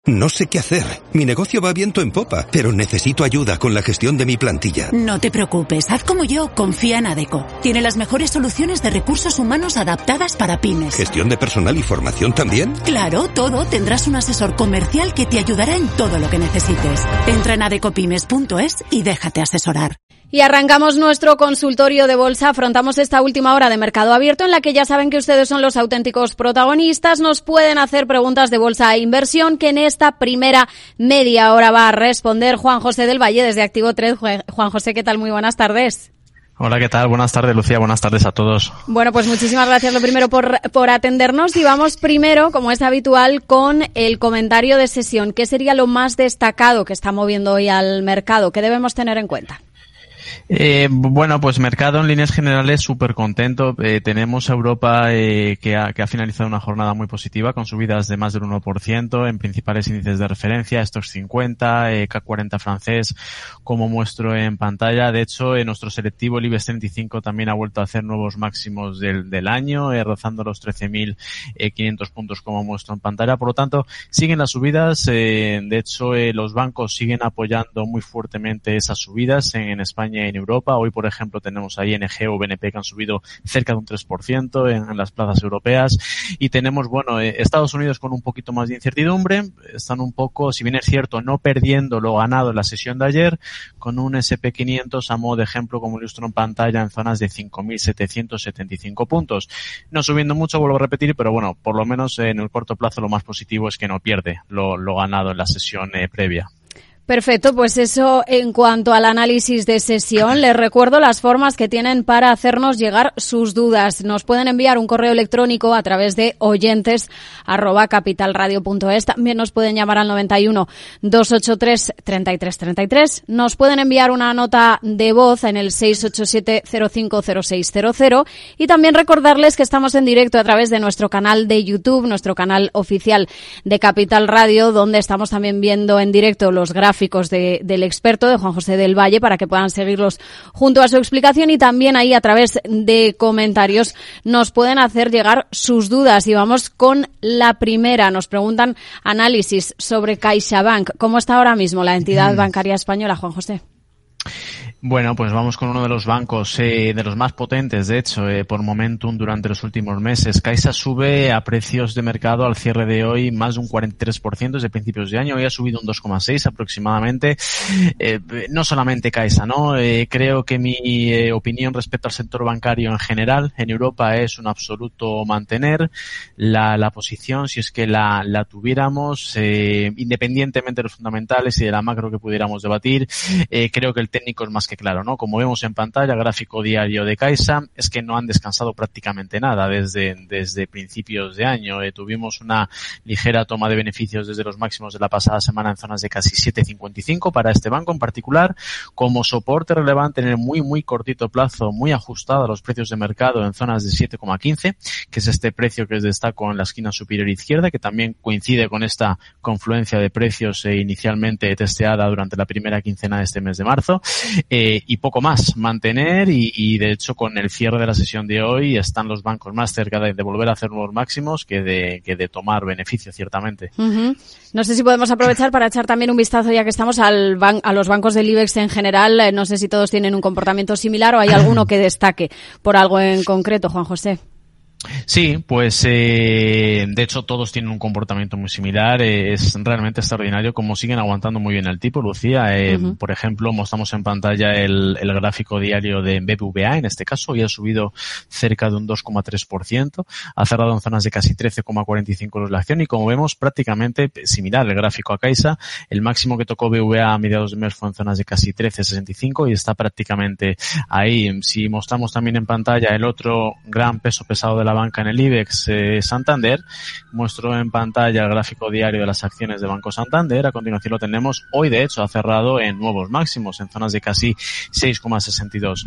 No sé qué hacer. Mi negocio va viento en popa, pero necesito ayuda con la gestión de mi plantilla. No te preocupes, haz como yo, confía en Adecco. Tiene las mejores soluciones de recursos humanos adaptadas para pymes. ¿Gestión de personal y formación también? Claro, todo. Tendrás un asesor comercial que te ayudará en todo lo que necesites. Entra en adeccopymes.es y déjate asesorar. Y arrancamos nuestro consultorio de bolsa. Afrontamos esta última hora de mercado abierto en la que ya saben que ustedes son los auténticos protagonistas. Nos pueden hacer preguntas de bolsa e inversión que en esta primera media hora va a responder Juan José del Valle desde Activo Trade. Juan José, ¿qué tal? Muy buenas tardes. Hola, ¿qué tal? Buenas tardes, Lucía. Buenas tardes a todos. Bueno, pues muchísimas gracias lo primero por atendernos y vamos primero, como es habitual, con el comentario de sesión. ¿Qué sería lo más destacado que está moviendo hoy al mercado? ¿Qué debemos tener en cuenta? Bueno, pues mercado en líneas generales súper contento. Tenemos a Europa que ha finalizado una jornada muy positiva con subidas de más del 1% en principales índices de referencia, Stoxx 50, CAC 40 francés, como muestro en pantalla. De hecho, nuestro selectivo, el IBEX 35, también ha vuelto a hacer nuevos máximos del año, rozando los 13.500 puntos, como muestro en pantalla. Por lo tanto, siguen las subidas. De hecho, los bancos siguen apoyando muy fuertemente esas subidas en España y en Europa. Hoy, por ejemplo, tenemos a ING o BNP que han subido cerca de un 3% en las plazas europeas. Y tenemos, Estados Unidos con un poquito más de incertidumbre. Están un poco, si bien es cierto, no perdiendo lo ganado en la sesión de ayer, con un S&P 500 a modo de ejemplo, como ilustro en pantalla, en zonas de 5.775 puntos. No subiendo mucho, vuelvo a repetir, pero bueno, por lo menos en el corto plazo lo más positivo es que no pierde lo ganado en la sesión previa. Perfecto, pues eso en cuanto al análisis de sesión. Les recuerdo las formas que tienen para hacernos llegar sus dudas. Nos pueden enviar un correo electrónico a través de oyentes@capitalradio.es. También nos pueden llamar al 91 283 3333. Nos pueden enviar una nota de voz en el 687 050600. Y también recordarles que estamos en directo a través de nuestro canal de YouTube, nuestro canal oficial de Capital Radio, donde estamos también viendo en directo los gráficos del experto, de Juan José del Valle, para que puedan seguirlos junto a su explicación, y también ahí a través de comentarios nos pueden hacer llegar sus dudas. Y vamos con la primera. Nos preguntan análisis sobre CaixaBank. ¿Cómo está ahora mismo la entidad bancaria española, Juan José? Bueno, pues vamos con uno de los bancos de los más potentes, de hecho, por momentum durante los últimos meses. Caixa sube a precios de mercado al cierre de hoy más de un 43% desde principios de año. Hoy ha subido un 2,6 aproximadamente. No solamente Caixa, ¿no? Creo que mi opinión respecto al sector bancario en general en Europa es un absoluto mantener la posición, si es que la tuviéramos, independientemente de los fundamentales y de la macro que pudiéramos debatir. Creo que el técnico es más que claro, ¿no? Como vemos en pantalla, gráfico diario de Caixa, es que no han descansado prácticamente nada desde principios de año. Tuvimos una ligera toma de beneficios desde los máximos de la pasada semana en zonas de casi 7,55 para este banco en particular, como soporte relevante en el muy cortito plazo, muy ajustado a los precios de mercado en zonas de 7,15, que es este precio que destaco en la esquina superior izquierda, que también coincide con esta confluencia de precios inicialmente testeada durante la primera quincena de este mes de marzo. Y poco más, mantener y de hecho con el cierre de la sesión de hoy están los bancos más cerca de volver a hacer nuevos máximos que de tomar beneficio, ciertamente. Uh-huh. No sé si podemos aprovechar para echar también un vistazo, ya que estamos a los bancos del IBEX en general. No sé si todos tienen un comportamiento similar o hay alguno que destaque por algo en concreto, Juan José. Sí, pues de hecho todos tienen un comportamiento muy similar. Es realmente extraordinario cómo siguen aguantando muy bien el tipo, Lucía. Por ejemplo, mostramos en pantalla el gráfico diario de BBVA, en este caso, y ha subido cerca de un 2,3%, ha cerrado en zonas de casi 13,45 la acción, y como vemos prácticamente similar el gráfico a Caixa. El máximo que tocó BBVA a mediados de mes fue en zonas de casi 13,65 y está prácticamente ahí. Si mostramos también en pantalla el otro gran peso pesado de la banca en el IBEX, Santander, muestro en pantalla el gráfico diario de las acciones de Banco Santander. A continuación lo tenemos. Hoy, de hecho, ha cerrado en nuevos máximos, en zonas de casi 6,62.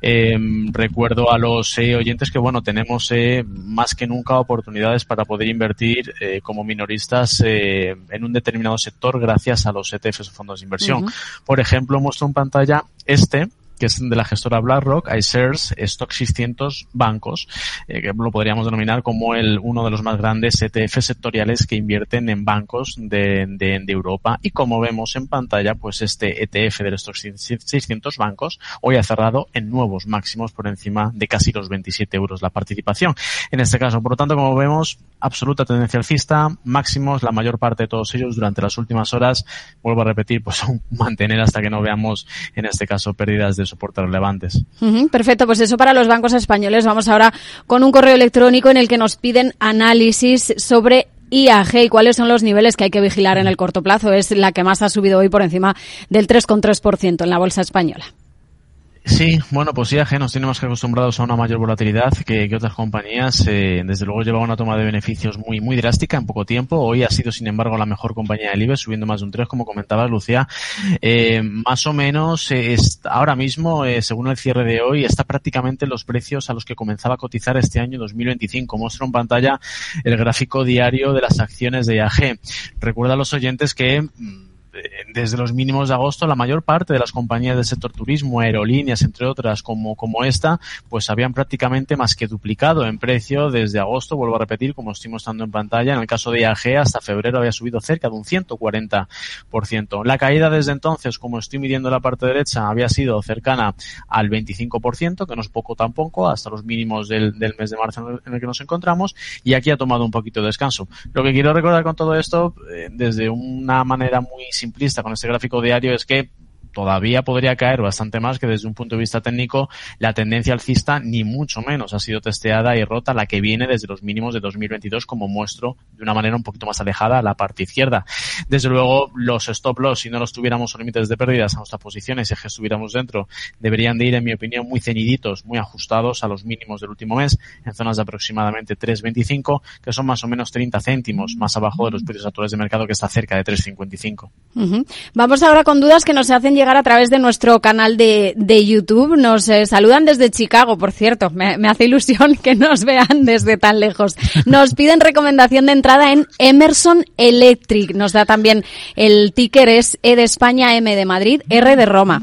Recuerdo a los oyentes que, tenemos más que nunca oportunidades para poder invertir como minoristas en un determinado sector gracias a los ETFs o fondos de inversión. Uh-huh. Por ejemplo, muestro en pantalla que que es de la gestora BlackRock, iShares Stock 600 bancos, que lo podríamos denominar como uno de los más grandes ETF sectoriales que invierten en bancos de Europa. Y como vemos en pantalla, pues este ETF del Stock 600 bancos hoy ha cerrado en nuevos máximos por encima de casi los 27 euros la participación. En este caso, por lo tanto, como vemos, absoluta tendencia alcista, máximos, la mayor parte de todos ellos durante las últimas horas, vuelvo a repetir, pues mantener hasta que no veamos, en este caso, pérdidas de soporte relevantes. Perfecto, pues eso para los bancos españoles. Vamos ahora con un correo electrónico en el que nos piden análisis sobre IAG y cuáles son los niveles que hay que vigilar en el corto plazo. Es la que más ha subido hoy por encima del 3,3% en la bolsa española. Sí, bueno, pues IAG nos tiene más que acostumbrados a una mayor volatilidad que otras compañías. Desde luego lleva una toma de beneficios muy drástica en poco tiempo. Hoy ha sido, sin embargo, la mejor compañía del IBEX, subiendo más de un 3, como comentabas, Lucía. Más o menos, ahora mismo, según el cierre de hoy, está prácticamente en los precios a los que comenzaba a cotizar este año 2025. Muestra en pantalla el gráfico diario de las acciones de IAG. Recuerda a los oyentes que desde los mínimos de agosto, la mayor parte de las compañías del sector turismo, aerolíneas, entre otras, como esta, pues habían prácticamente más que duplicado en precio desde agosto, vuelvo a repetir, como estoy mostrando en pantalla. En el caso de IAG, hasta febrero había subido cerca de un 140%. La caída desde entonces, como estoy midiendo en la parte derecha, había sido cercana al 25%, que no es poco tampoco, hasta los mínimos del mes de marzo en el que nos encontramos, y aquí ha tomado un poquito de descanso. Lo que quiero recordar con todo esto, desde una manera muy simplista con este gráfico diario, es que todavía podría caer bastante más, que desde un punto de vista técnico la tendencia alcista ni mucho menos ha sido testeada y rota, la que viene desde los mínimos de 2022, como muestro de una manera un poquito más alejada a la parte izquierda. Desde luego los stop loss, si no los tuviéramos límites de pérdidas a nuestras posiciones, si es que estuviéramos dentro, deberían de ir, en mi opinión, muy ceñiditos, muy ajustados a los mínimos del último mes, en zonas de aproximadamente 3,25, que son más o menos 30 céntimos más abajo de los precios actuales de mercado, que está cerca de 3,55. Vamos ahora con dudas que nos hacen llegar a través de nuestro canal de YouTube. Nos saludan desde Chicago, por cierto. Me hace ilusión que nos vean desde tan lejos. Nos piden recomendación de entrada en Emerson Electric. Nos da también el ticker, es E de España, M de Madrid, R de Roma.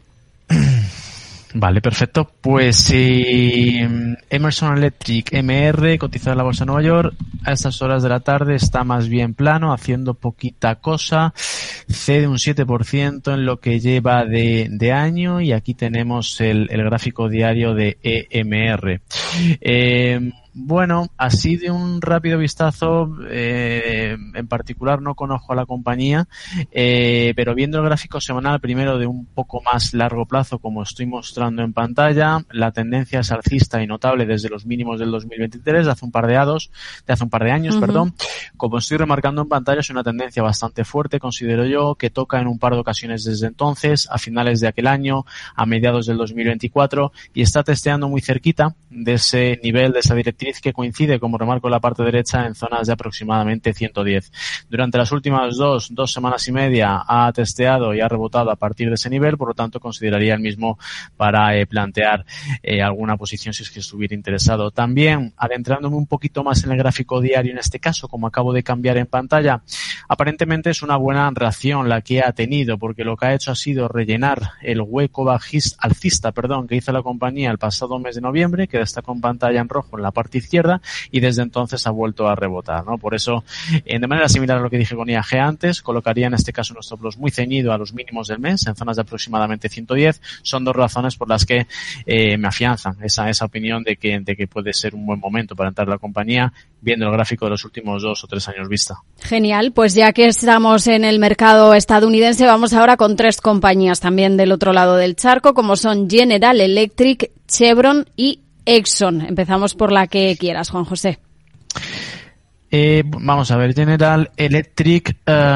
Vale, perfecto. Pues Emerson Electric MR, cotizada en la bolsa de Nueva York, a estas horas de la tarde está más bien plano, haciendo poquita cosa, cede un 7% en lo que lleva de año, y aquí tenemos el gráfico diario de EMR. Bueno, así de un rápido vistazo, en particular no conozco a la compañía, pero viendo el gráfico semanal, primero de un poco más largo plazo, como estoy mostrando en pantalla, la tendencia es alcista y notable desde los mínimos del 2023, de hace un par de años, perdón. Como estoy remarcando en pantalla, es una tendencia bastante fuerte, considero yo, que toca en un par de ocasiones desde entonces, a finales de aquel año, a mediados del 2024, y está testeando muy cerquita de ese nivel, de esa directriz, que coincide, como remarco en la parte derecha, en zonas de aproximadamente 110. Durante las últimas dos semanas y media ha testeado y ha rebotado a partir de ese nivel, por lo tanto consideraría el mismo para plantear alguna posición si es que estuviera interesado. También, adentrándome un poquito más en el gráfico diario, en este caso, como acabo de cambiar en pantalla, aparentemente es una buena reacción la que ha tenido, porque lo que ha hecho ha sido rellenar el hueco alcista, que hizo la compañía el pasado mes de noviembre, que destacó en pantalla en rojo en la parte izquierda, y desde entonces ha vuelto a rebotar, ¿no? Por eso, de manera similar a lo que dije con IAG antes, colocaría en este caso nuestro stop loss muy ceñido a los mínimos del mes, en zonas de aproximadamente 110. Son dos razones por las que me afianzan esa opinión de que puede ser un buen momento para entrar en la compañía, viendo el gráfico de los últimos 2 o 3 años vista. Genial, pues ya que estamos en el mercado estadounidense, vamos ahora con 3 compañías también del otro lado del charco, como son General Electric, Chevron y Exxon. Empezamos por la que quieras, Juan José. Vamos a ver, General Electric,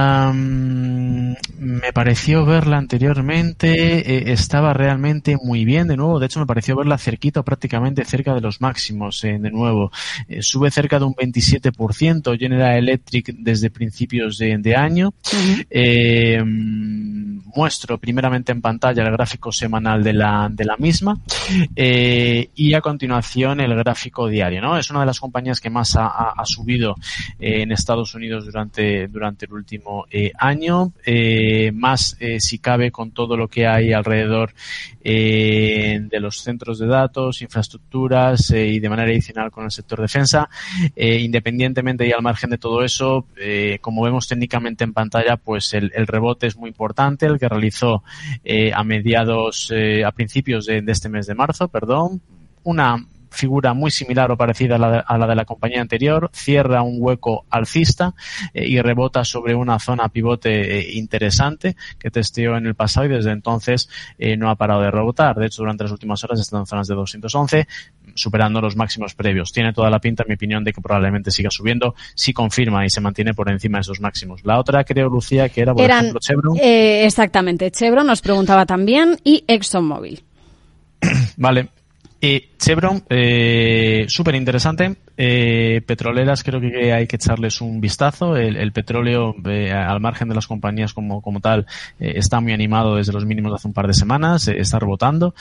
me pareció verla anteriormente, estaba realmente muy bien de nuevo, de hecho me pareció verla cerquita o prácticamente cerca de los máximos de nuevo, sube cerca de un 27% General Electric desde principios de año. muestro primeramente en pantalla el gráfico semanal de la misma y a continuación el gráfico diario, ¿no? Es una de las compañías que más ha subido en Estados Unidos durante el último año, más si cabe con todo lo que hay alrededor de los centros de datos, infraestructuras y de manera adicional con el sector defensa. Independientemente y al margen de todo eso, como vemos técnicamente en pantalla, pues el rebote es muy importante, el que realizó a principios de este mes de marzo, una figura muy similar o parecida a la de la compañía anterior, cierra un hueco alcista y rebota sobre una zona pivote interesante que testeó en el pasado y desde entonces no ha parado de rebotar. De hecho, durante las últimas horas está en zonas de 211, superando los máximos previos. Tiene toda la pinta, en mi opinión, de que probablemente siga subiendo si confirma y se mantiene por encima de esos máximos. La otra, creo, Lucía, que era, por ejemplo, Chevron. Exactamente, Chevron nos preguntaba también y ExxonMobil. Vale. Chevron, súper interesante. Petroleras, creo que hay que echarles un vistazo. El petróleo, al margen de las compañías como tal, está muy animado desde los mínimos de hace un par de semanas, está rebotando,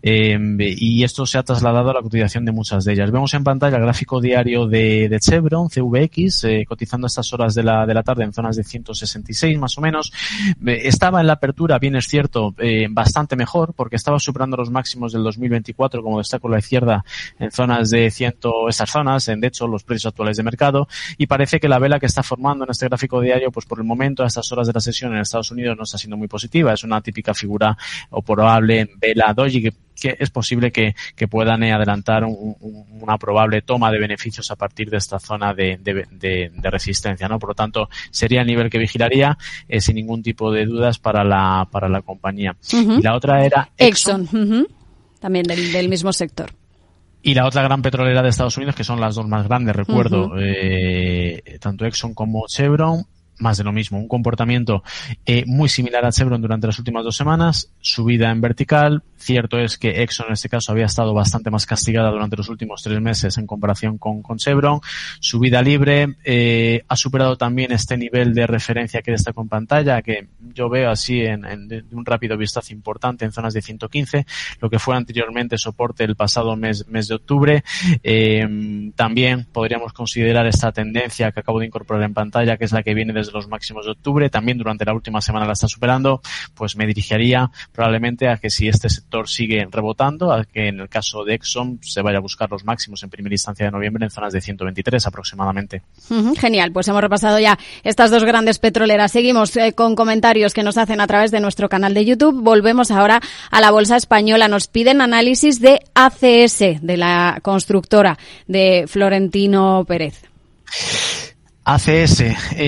y esto se ha trasladado a la cotización de muchas de ellas. Vemos en pantalla el gráfico diario de Chevron, CVX, cotizando a estas horas de la tarde en zonas de 166 más o menos. Estaba en la apertura, bien es cierto, bastante mejor, porque estaba superando los máximos del 2024, como destaco a la izquierda, en zonas de estas zonas, de hecho, los precios actuales de mercado, y parece que la vela que está formando en este gráfico diario, pues por el momento, a estas horas de la sesión en Estados Unidos, no está siendo muy positiva. Es una típica figura o probable vela doji que es posible que puedan adelantar una probable toma de beneficios a partir de esta zona de resistencia, ¿no? Por lo tanto, sería el nivel que vigilaría sin ningún tipo de dudas para la compañía. Uh-huh. Y la otra era Exxon. Uh-huh. También del mismo sector. Y la otra gran petrolera de Estados Unidos, que son las dos más grandes, recuerdo, tanto Exxon como Chevron, más de lo mismo, un comportamiento muy similar a Chevron durante las últimas 2 semanas, subida en vertical. Cierto es que Exxon en este caso había estado bastante más castigada durante los últimos 3 meses en comparación con Chevron, subida libre, ha superado también este nivel de referencia que destaco en pantalla, que yo veo así de un rápido vistazo importante en zonas de 115, lo que fue anteriormente soporte el pasado mes de octubre. También podríamos considerar esta tendencia que acabo de incorporar en pantalla, que es la que viene desde los máximos de octubre, también durante la última semana la está superando. Pues me dirigiría probablemente a que si este sector sigue rebotando, a que en el caso de Exxon se vaya a buscar los máximos en primera instancia de noviembre en zonas de 123 aproximadamente. Genial, pues hemos repasado ya estas dos grandes petroleras. Seguimos con comentarios que nos hacen a través de nuestro canal de YouTube. Volvemos ahora a la bolsa española. Nos piden análisis de ACS, de la constructora de Florentino Pérez. ACS,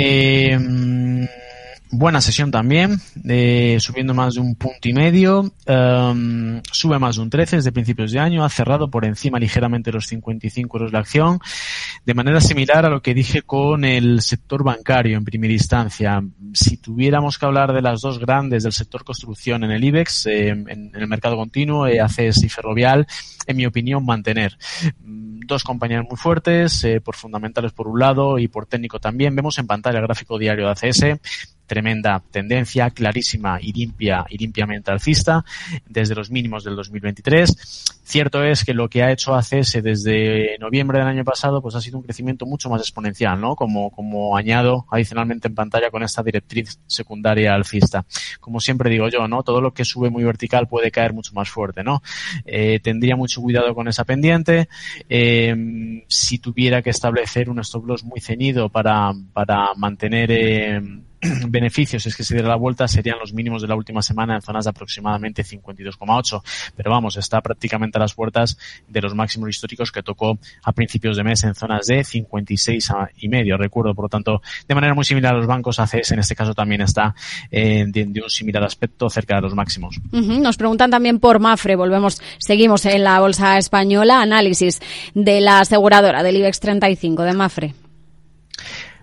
buena sesión también, subiendo más de 1,5 puntos, sube más de un 13 desde principios de año, ha cerrado por encima ligeramente de los 55 euros la acción, de manera similar a lo que dije con el sector bancario en primera instancia. Si tuviéramos que hablar de las dos grandes del sector construcción en el IBEX, en el mercado continuo, ACS y Ferrovial, en mi opinión, mantener. 2 compañías muy fuertes, por fundamentales por un lado y por técnico también. Vemos en pantalla el gráfico diario de ACS, tremenda tendencia, clarísima y limpiamente alcista, desde los mínimos del 2023. Cierto es que lo que ha hecho ACS desde noviembre del año pasado, pues ha sido un crecimiento mucho más exponencial, ¿no? Como añado adicionalmente en pantalla con esta directriz secundaria alcista. Como siempre digo yo, ¿no? Todo lo que sube muy vertical puede caer mucho más fuerte, ¿no? Tendría mucho cuidado con esa pendiente. Si tuviera que establecer un stop loss muy ceñido para mantener beneficios, es que se diera la vuelta, serían los mínimos de la última semana en zonas de aproximadamente 52,8, pero vamos, está prácticamente a las puertas de los máximos históricos que tocó a principios de mes en zonas de 56,5, recuerdo. Por lo tanto, de manera muy similar a los bancos, ACS en este caso también está de un similar aspecto cerca de los máximos. Nos preguntan también por Mapfre, seguimos en la bolsa española, análisis de la aseguradora del IBEX 35 de Mapfre.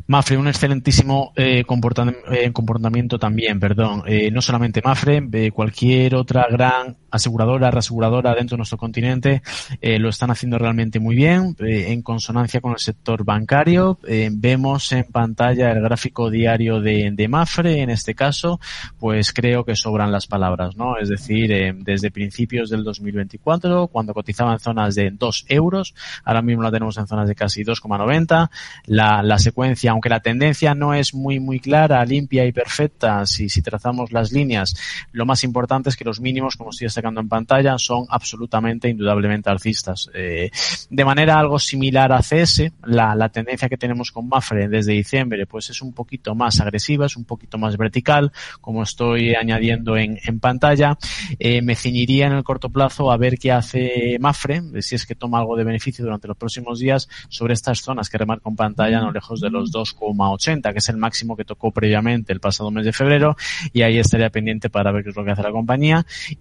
Mapfre, un excelentísimo comportamiento también, no solamente Mapfre, cualquier otra gran aseguradora, reaseguradora dentro de nuestro continente lo están haciendo realmente muy bien, en consonancia con el sector bancario. Vemos en pantalla el gráfico diario de Mapfre, en este caso, pues creo que sobran las palabras, ¿no? Es decir, desde principios del 2024, cuando cotizaba en zonas de 2 euros, ahora mismo la tenemos en zonas de casi 2,90. La secuencia, aunque la tendencia no es muy clara, limpia y perfecta, si trazamos las líneas, lo más importante es que los mínimos, como estoy destacando en pantalla, son absolutamente, indudablemente alcistas. De manera algo similar a CS, la tendencia que tenemos con Mapfre desde diciembre, pues es un poquito más agresiva, es un poquito más vertical, como estoy añadiendo en pantalla. Me ceñiría en el corto plazo a ver qué hace Mapfre, si es que toma algo de beneficio durante los próximos días sobre estas zonas que remarco en pantalla, no lejos de los 2,80, que es el máximo que tocó previamente el pasado mes de febrero, y ahí estaría pendiente para ver qué es lo que hace la compañía.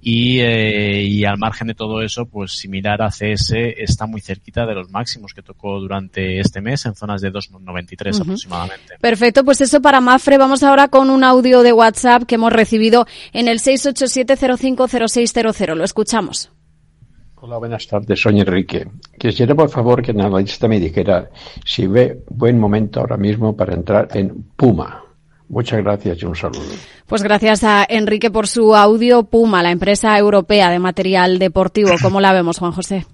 Y al margen de todo eso, pues similar a CS, está muy cerquita de los máximos que tocó durante este mes, en zonas de 2,93 aproximadamente. Perfecto, pues eso para Mapfre. Vamos ahora con un audio de WhatsApp que hemos recibido en el 687-050600. Lo escuchamos. Hola, buenas tardes, soy Enrique. Quisiera, por favor, que el analista me dijera si ve buen momento ahora mismo para entrar en Puma. Muchas gracias y un saludo. Pues gracias a Enrique por su audio. Puma, la empresa europea de material deportivo. ¿Cómo la vemos, Juan José?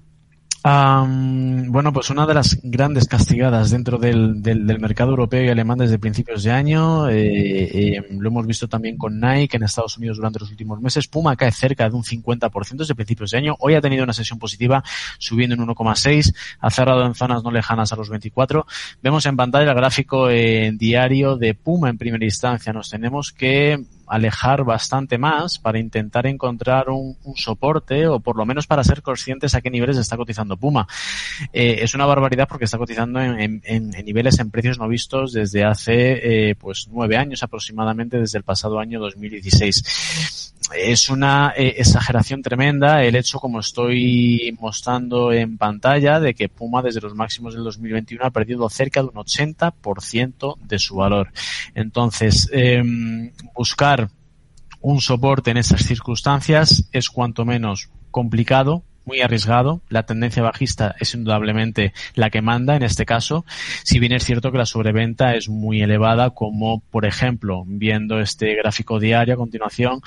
Bueno, pues una de las grandes castigadas dentro del mercado europeo y alemán desde principios de año. Lo hemos visto también con Nike en Estados Unidos durante los últimos meses. Puma cae cerca de un 50% desde principios de año. Hoy ha tenido una sesión positiva, subiendo en 1,6. Ha cerrado en zonas no lejanas a los 24. Vemos en pantalla el gráfico diario de Puma en primera instancia. Nos tenemos que alejar bastante más para intentar encontrar un soporte, o por lo menos para ser conscientes a qué niveles está cotizando Puma. Es una barbaridad porque está cotizando en niveles, en precios no vistos desde hace 9 años aproximadamente, desde el pasado año 2016. Es una exageración tremenda el hecho, como estoy mostrando en pantalla, de que Puma desde los máximos del 2021 ha perdido cerca de un 80% de su valor. Entonces, buscar un soporte en estas circunstancias es cuanto menos complicado, muy arriesgado. La tendencia bajista es indudablemente la que manda en este caso, si bien es cierto que la sobreventa es muy elevada, como por ejemplo, viendo este gráfico diario a continuación,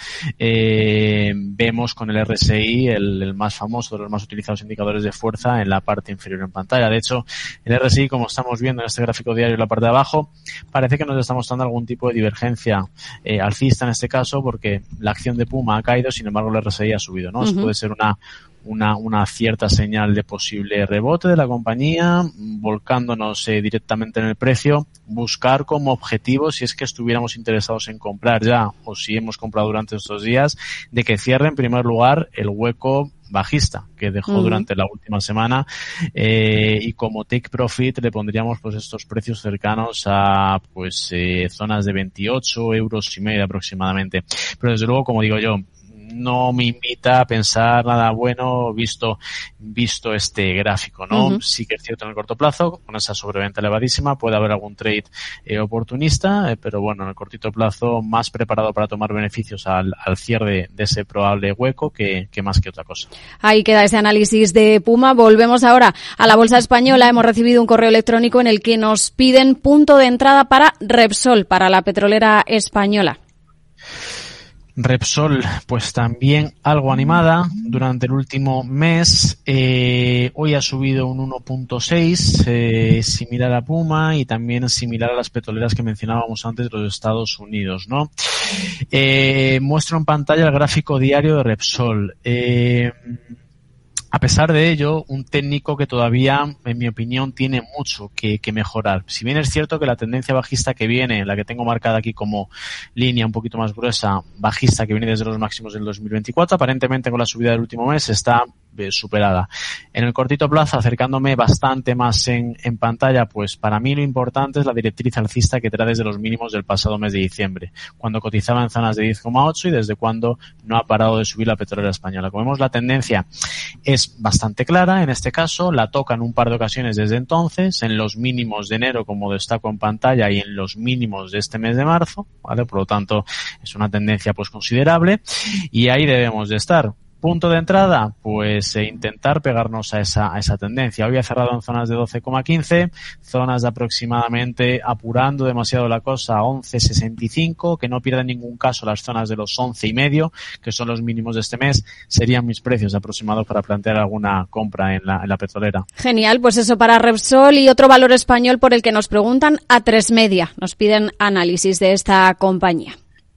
vemos con el RSI, el más famoso de los más utilizados indicadores de fuerza, en la parte inferior en pantalla. De hecho, el RSI, como estamos viendo en este gráfico diario en la parte de abajo, parece que nos está mostrando algún tipo de divergencia alcista en este caso, porque la acción de Puma ha caído, sin embargo el RSI ha subido, ¿no? Puede ser una cierta señal de posible rebote de la compañía, volcándonos directamente en el precio, buscar como objetivo, si es que estuviéramos interesados en comprar ya, o si hemos comprado durante estos días, de que cierre en primer lugar el hueco bajista que dejó durante la última semana, y como take profit le pondríamos pues estos precios cercanos a zonas de 28 euros y medio aproximadamente. Pero desde luego, como digo yo, no me invita a pensar nada bueno visto este gráfico, ¿no? Sí que es cierto, en el corto plazo, con esa sobreventa elevadísima, puede haber algún trade oportunista, pero bueno, en el cortito plazo, más preparado para tomar beneficios al cierre de ese probable hueco que más que otra cosa. Ahí queda ese análisis de Puma. Volvemos ahora a la bolsa española. Hemos recibido un correo electrónico en el que nos piden punto de entrada para Repsol, para la petrolera española. Repsol, pues también algo animada durante el último mes. Hoy ha subido un 1,6, similar a Puma y también similar a las petroleras que mencionábamos antes de los Estados Unidos, ¿no? Muestro en pantalla el gráfico diario de Repsol. A pesar de ello, un técnico que todavía, en mi opinión, tiene mucho que mejorar. Si bien es cierto que la tendencia bajista que viene, la que tengo marcada aquí como línea un poquito más gruesa, bajista, que viene desde los máximos del 2024, aparentemente con la subida del último mes está superada. En el cortito plazo, acercándome bastante más en pantalla, pues para mí lo importante es la directriz alcista que trae desde los mínimos del pasado mes de diciembre, cuando cotizaba en zonas de 10,8 y desde cuando no ha parado de subir la petrolera española. Como vemos, la tendencia es bastante clara en este caso, la toca en un par de ocasiones desde entonces, en los mínimos de enero, como destaco en pantalla, y en los mínimos de este mes de marzo, ¿vale? Por lo tanto, es una tendencia pues considerable y ahí debemos de estar. Punto de entrada, pues intentar pegarnos a esa tendencia. Hoy ha cerrado en zonas de 12,15, zonas de aproximadamente, apurando demasiado la cosa, 11,65, que no pierda en ningún caso las zonas de los 11,5, que son los mínimos de este mes, serían mis precios aproximados para plantear alguna compra en la petrolera. Genial, pues eso para Repsol. Y otro valor español por el que nos preguntan, A3 nos piden análisis de esta compañía.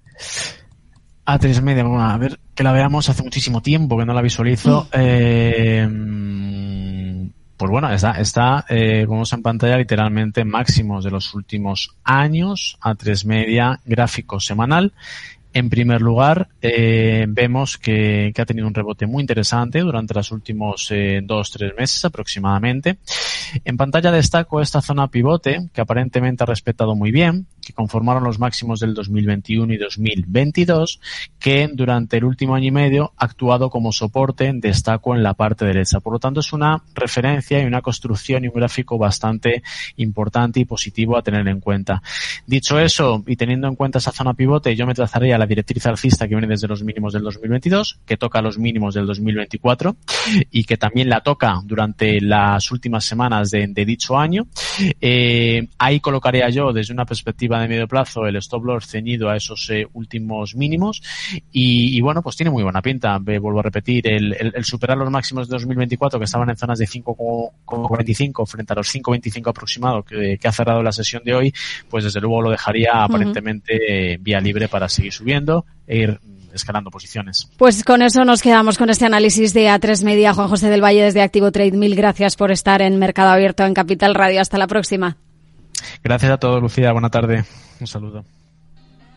A3 Media, bueno, a ver, que la veamos, hace muchísimo tiempo que no la visualizo. Pues bueno, está como vemos en pantalla, literalmente máximos de los últimos años. A3 Media, gráfico semanal. En primer lugar, vemos que ha tenido un rebote muy interesante durante los últimos 2-3 meses aproximadamente. En pantalla destaco esta zona pivote que aparentemente ha respetado muy bien, que conformaron los máximos del 2021 y 2022, que durante el último año y medio ha actuado como soporte, destaco en la parte derecha. Por lo tanto, es una referencia y una construcción y un gráfico bastante importante y positivo a tener en cuenta. Dicho eso, y teniendo en cuenta esa zona pivote, yo me trazaría la directriz alcista que viene desde los mínimos del 2022, que toca los mínimos del 2024 y que también la toca durante las últimas semanas de dicho año. Ahí colocaría yo desde una perspectiva de medio plazo el stop loss ceñido a esos últimos mínimos y bueno, pues tiene muy buena pinta. Vuelvo a repetir, el superar los máximos de 2024 que estaban en zonas de 5,45 frente a los 5,25 aproximado que ha cerrado la sesión de hoy, pues desde luego lo dejaría aparentemente vía libre para seguir subiendo e ir escalando posiciones. Pues con eso nos quedamos con este análisis de A3 Media. Juan José del Valle desde Activo Trade, mil gracias por estar en Mercado Abierto en Capital Radio. Hasta la próxima. Gracias a todos, Lucía. Buena tarde. Un saludo.